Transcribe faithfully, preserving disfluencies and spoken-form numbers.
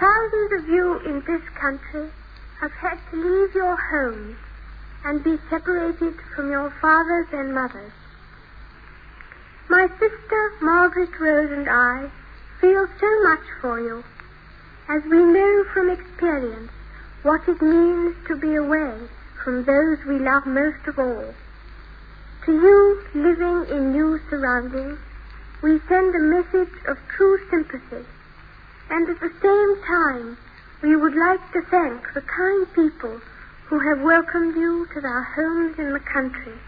thousands of you in this country have had to leave your homes and be separated from your fathers and mothers. My sister Margaret Rose and I feel so much for you, as we know from experience what it means to be away from those we love most of all. To you, living in new surroundings, we send a message of true sympathy, and at the same time, we would like to thank the kind people who have welcomed you to their homes in the country